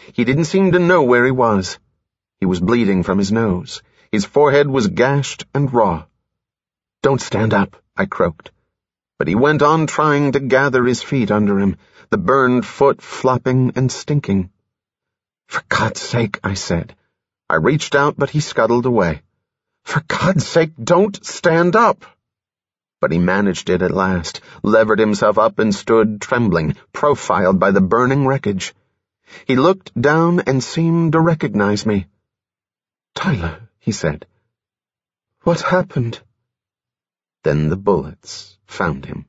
He didn't seem to know where he was. He was bleeding from his nose. His forehead was gashed and raw. "Don't stand up," I croaked. But he went on trying to gather his feet under him, the burned foot flopping and stinking. "For God's sake," I said. I reached out, but he scuttled away. "For God's sake, don't stand up!" But he managed it at last, levered himself up and stood trembling, profiled by the burning wreckage. He looked down and seemed to recognize me. "Tyler," he said. "What happened?" Then the bullets found him.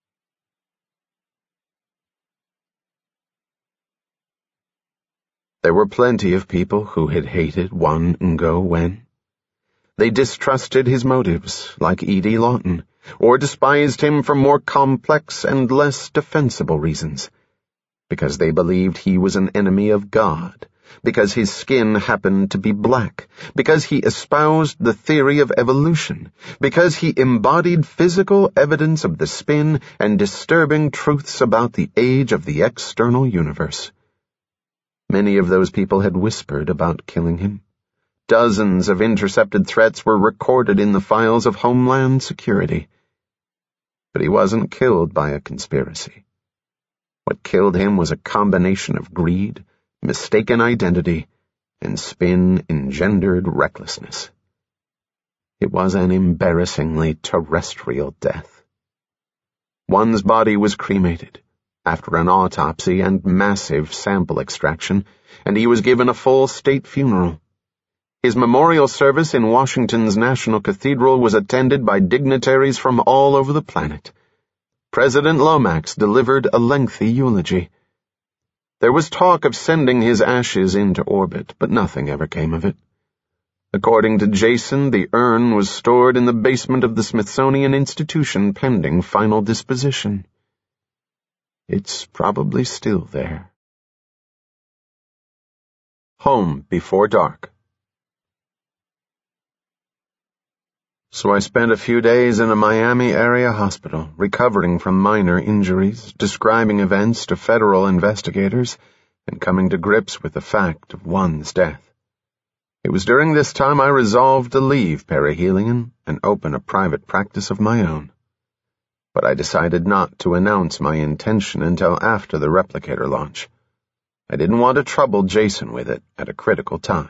There were plenty of people who had hated Juan Ngo Wen. They distrusted his motives, like Edie Lawton, or despised him for more complex and less defensible reasons, because they believed he was an enemy of God, because his skin happened to be black, because he espoused the theory of evolution, because he embodied physical evidence of the spin and disturbing truths about the age of the external universe. Many of those people had whispered about killing him. Dozens of intercepted threats were recorded in the files of Homeland Security. But he wasn't killed by a conspiracy. What killed him was a combination of greed, mistaken identity, and spin-engendered recklessness. It was an embarrassingly terrestrial death. One's body was cremated, after an autopsy and massive sample extraction, and he was given a full state funeral. His memorial service in Washington's National Cathedral was attended by dignitaries from all over the planet. President Lomax delivered a lengthy eulogy. There was talk of sending his ashes into orbit, but nothing ever came of it. According to Jason, the urn was stored in the basement of the Smithsonian Institution pending final disposition. It's probably still there. Home before dark. So I spent a few days in a Miami area hospital, recovering from minor injuries, describing events to federal investigators, and coming to grips with the fact of one's death. It was during this time I resolved to leave perihelion and open a private practice of my own. But I decided not to announce my intention until after the replicator launch. I didn't want to trouble Jason with it at a critical time.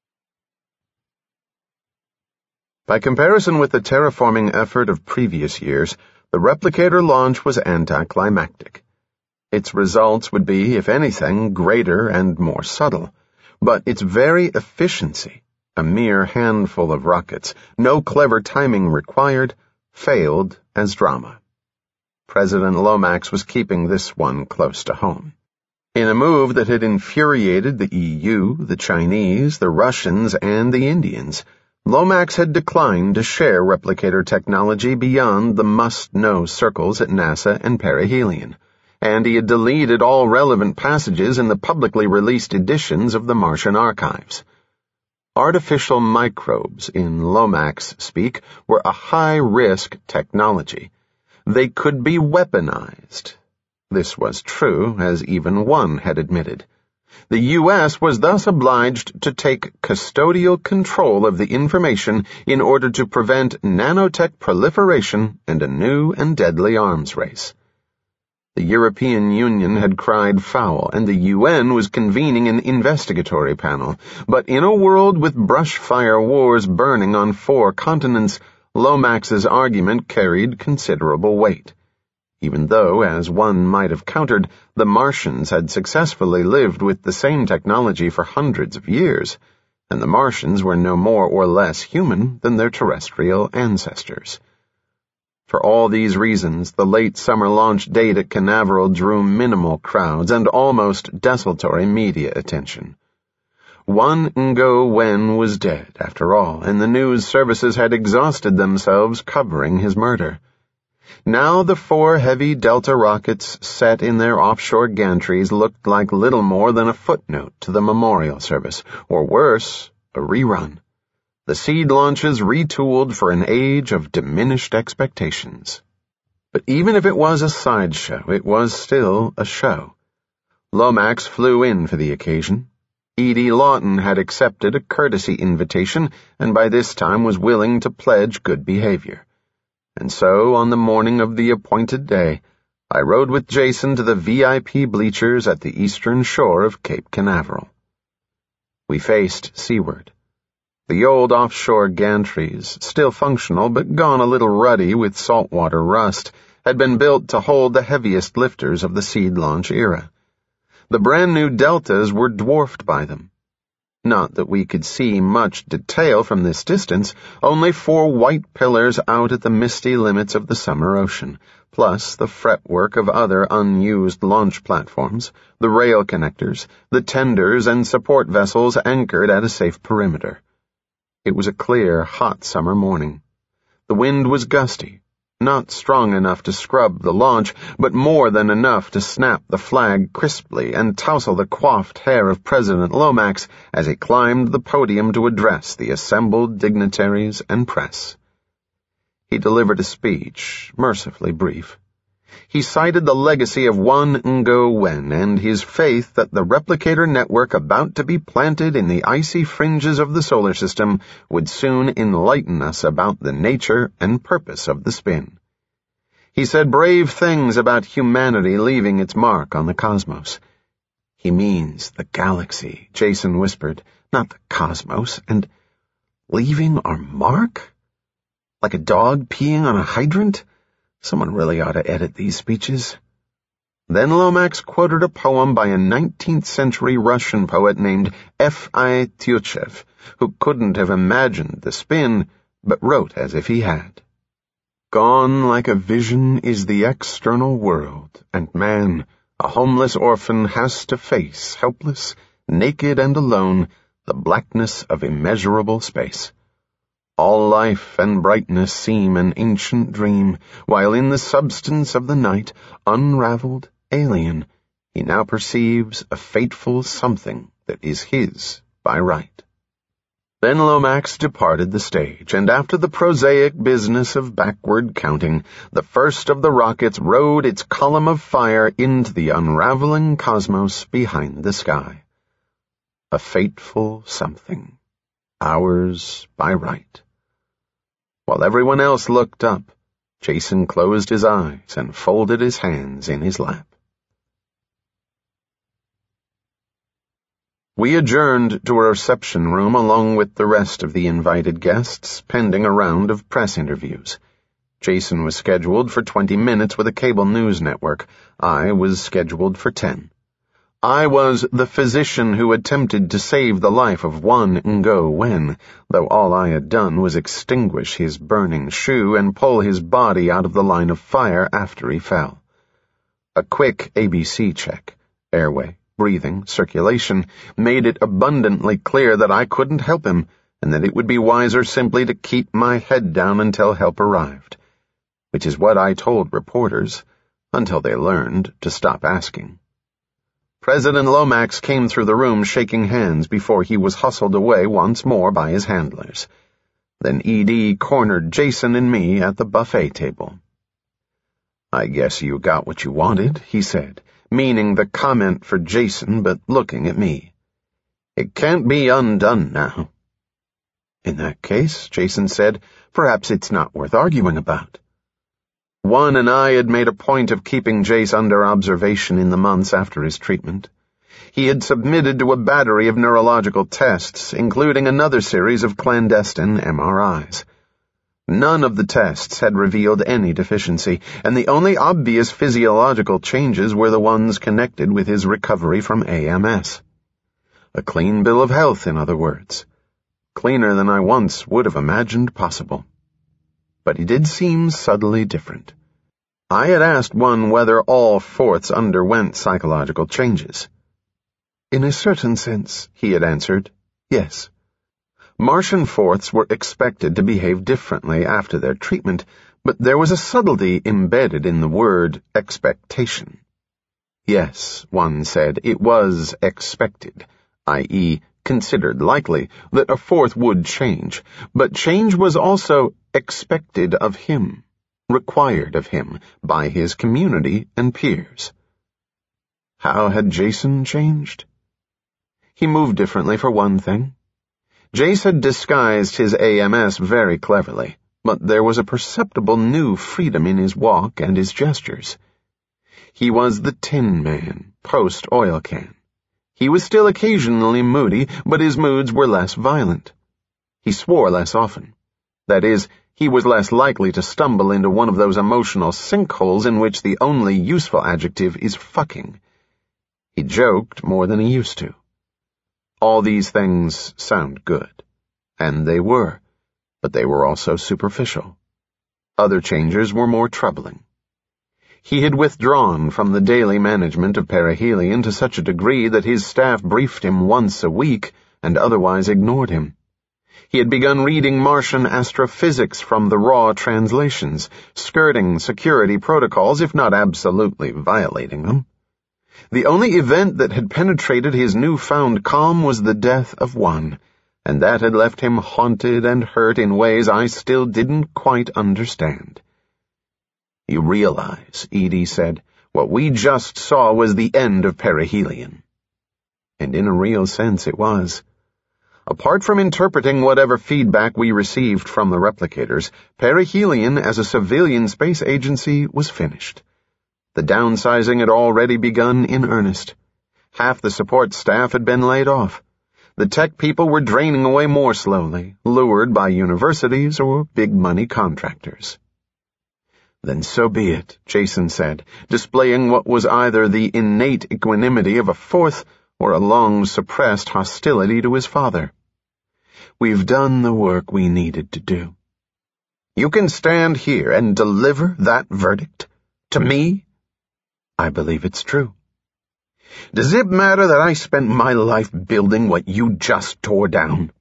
By comparison with the terraforming effort of previous years, the replicator launch was anticlimactic. Its results would be, if anything, greater and more subtle, but its very efficiency, a mere handful of rockets, no clever timing required, failed as drama. President Lomax was keeping this one close to home. In a move that had infuriated the EU, the Chinese, the Russians, and the Indians, Lomax had declined to share replicator technology beyond the must-know circles at NASA and perihelion, and he had deleted all relevant passages in the publicly released editions of the Martian archives. Artificial microbes, in Lomax speak, were a high-risk technology. They could be weaponized. This was true, as even one had admitted. The U.S. was thus obliged to take custodial control of the information in order to prevent nanotech proliferation and a new and deadly arms race. The European Union had cried foul, and the UN was convening an investigatory panel. But in a world with brushfire wars burning on 4 continents, Lomax's argument carried considerable weight. Even though, as one might have countered, the Martians had successfully lived with the same technology for hundreds of years, and the Martians were no more or less human than their terrestrial ancestors. For all these reasons, the late summer launch date at Canaveral drew minimal crowds and almost desultory media attention. Juan Ngo Wen was dead, after all, and the news services had exhausted themselves covering his murder. Now the 4 heavy Delta rockets set in their offshore gantries looked like little more than a footnote to the memorial service, or worse, a rerun. The seed launches retooled for an age of diminished expectations. But even if it was a sideshow, it was still a show. Lomax flew in for the occasion. Edie Lawton had accepted a courtesy invitation and by this time was willing to pledge good behavior. And so, on the morning of the appointed day, I rode with Jason to the VIP bleachers at the eastern shore of Cape Canaveral. We faced seaward. The old offshore gantries, still functional but gone a little ruddy with saltwater rust, had been built to hold the heaviest lifters of the seed launch era. The brand-new deltas were dwarfed by them. Not that we could see much detail from this distance, only 4 white pillars out at the misty limits of the summer ocean, plus the fretwork of other unused launch platforms, the rail connectors, the tenders and support vessels anchored at a safe perimeter. It was a clear, hot summer morning. The wind was gusty. Not strong enough to scrub the launch, but more than enough to snap the flag crisply and tousle the coiffed hair of President Lomax as he climbed the podium to address the assembled dignitaries and press. He delivered a speech, mercifully brief. He cited the legacy of one Ngo Wen and his faith that the replicator network about to be planted in the icy fringes of the solar system would soon enlighten us about the nature and purpose of the spin. He said brave things about humanity leaving its mark on the cosmos. He means the galaxy, Jason whispered, not the cosmos, and leaving our mark? Like a dog peeing on a hydrant? Someone really ought to edit these speeches. Then Lomax quoted a poem by a 19th-century Russian poet named F.I. Tyutchev, who couldn't have imagined the spin, but wrote as if he had. Gone like a vision is the external world, and man, a homeless orphan, has to face, helpless, naked and alone, the blackness of immeasurable space. All life and brightness seem an ancient dream, while in the substance of the night, unraveled, alien, he now perceives a fateful something that is his by right. Then Lomax departed the stage, and after the prosaic business of backward counting, the first of the rockets rode its column of fire into the unraveling cosmos behind the sky. A fateful something, ours by right. While everyone else looked up, Jason closed his eyes and folded his hands in his lap. We adjourned to a reception room along with the rest of the invited guests, pending a round of press interviews. Jason was scheduled for 20 minutes with a cable news network. I was scheduled for 10. I was the physician who attempted to save the life of one Ngo Wen, though all I had done was extinguish his burning shoe and pull his body out of the line of fire after he fell. A quick ABC check, airway, breathing, circulation, made it abundantly clear that I couldn't help him, and that it would be wiser simply to keep my head down until help arrived, which is what I told reporters, until they learned to stop asking. President Lomax came through the room shaking hands before he was hustled away once more by his handlers. Then E.D. cornered Jason and me at the buffet table. "I guess you got what you wanted," he said, meaning the comment for Jason but looking at me. "It can't be undone now." "In that case," Jason said, "perhaps it's not worth arguing about." One and I had made a point of keeping Jace under observation in the months after his treatment. He had submitted to a battery of neurological tests, including another series of clandestine MRIs. None of the tests had revealed any deficiency, and the only obvious physiological changes were the ones connected with his recovery from AMS. A clean bill of health, in other words. Cleaner than I once would have imagined possible. But he did seem subtly different. I had asked one whether all fourths underwent psychological changes. "In a certain sense," he had answered, "yes." Martian fourths were expected to behave differently after their treatment, but there was a subtlety embedded in the word expectation. Yes, one said, it was expected, i.e., considered likely, that a fourth would change, but change was also expected of him, required of him, by his community and peers. How had Jason changed? He moved differently, for one thing. Jace had disguised his AMS very cleverly, but there was a perceptible new freedom in his walk and his gestures. He was the Tin Man, post-oil can. He was still occasionally moody, but his moods were less violent. He swore less often. That is, he was less likely to stumble into one of those emotional sinkholes in which the only useful adjective is fucking. He joked more than he used to. All these things sound good, and they were, but they were also superficial. Other changes were more troubling. He had withdrawn from the daily management of perihelion to such a degree that his staff briefed him once a week and otherwise ignored him. He had begun reading Martian astrophysics from the raw translations, skirting security protocols if not absolutely violating them. The only event that had penetrated his newfound calm was the death of one, and that had left him haunted and hurt in ways I still didn't quite understand. "You realize," Edie said, "what we just saw was the end of perihelion." And in a real sense it was. Apart from interpreting whatever feedback we received from the replicators, perihelion as a civilian space agency was finished. The downsizing had already begun in earnest. Half the support staff had been laid off. The tech people were draining away more slowly, lured by universities or big-money contractors. "Then so be it," Jason said, displaying what was either the innate equanimity of a fourth or a long-suppressed hostility to his father. "We've done the work we needed to do." "You can stand here and deliver that verdict? To me?" "I believe it's true." "Does it matter that I spent my life building what you just tore down?"